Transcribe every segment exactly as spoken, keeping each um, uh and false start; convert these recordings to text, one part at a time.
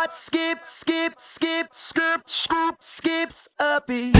heart skip, skip, skip, skip, skip, skips a beat.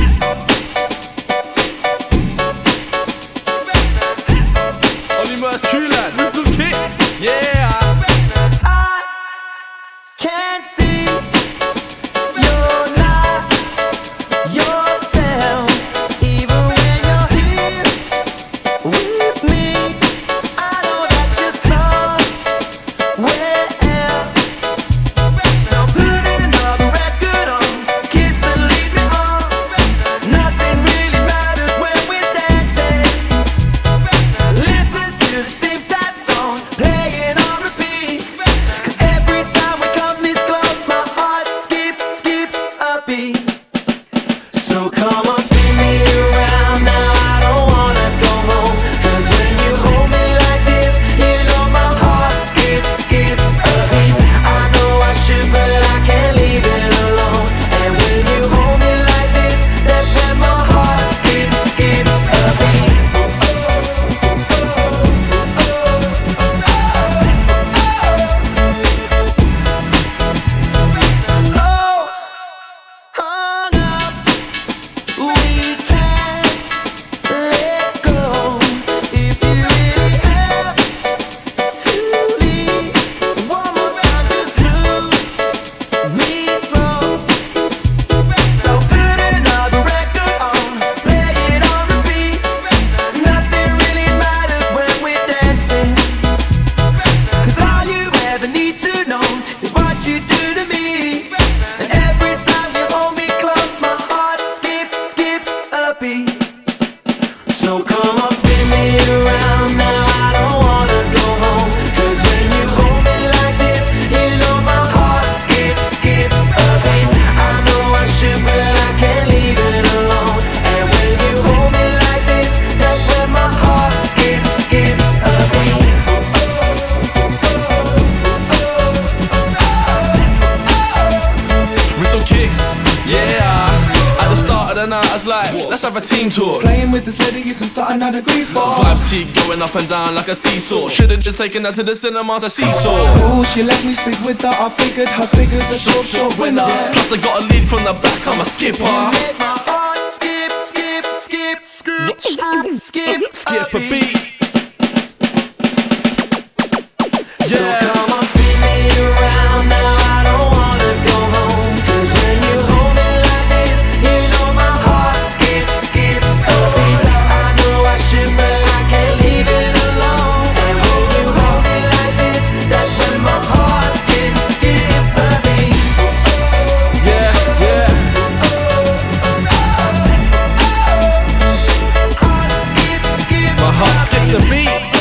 Ollie Murs, True Lad, with some kicks, yeah. I can't see you're not yourself, even when you're here with me. I know that you're somewhere else, so put another record on, kiss and lead me on. Nothing really matters when we're dancing. Listen to the same sad song playing on repeat, 'cause every time we come this close, my heart skips, skips a beat. So come on, spin me around now, I don't wanna go home, 'cause when you hold me like this, you know my heart skips, skips a beat. I know I should, but I can't leave it alone. And when you hold me like this, that's when my heart skips, skips a beat. So hung up, we can't let go. If you really have to leave, one more time, just move me slow. So put another record on, play it on repeat. Nothing really matters when we're dancing, 'cause all you ever need to know is what you do to me. And every time you hold me close, my heart skips, skips a beat. So come on, spin me around now, I don't wanna go home, 'cause when you hold me like this, you know my heart skips, skips a beat. I know I should, but I can't leave it alone. And when you hold me like this, that's when my heart skips, skips a beat. With some kicks, yeah. At the start of the night, I was like, let's have a team talk. Playing with this lady isn't something I'd agree for. Vibes keep going up and down like a seesaw. Should've just taken her to the cinema to seesaw. Ooh, she let me sleep with her. I figured her figure's a short, short winner. Plus I got a lead from the back, I'm a skipper. Make my heart skip, skip, skip, skip, skip, Skip a beat. So Yeah. come on, spin me around now, I don't wanna go home, 'cause when you hold me like this, you know my heart skips, skips a beat. I know I should, but I can't leave it alone. And when you hold me like this, that's when my heart skips, skips a beat. Yeah, yeah. Heart skips, skips My heart skips a beat.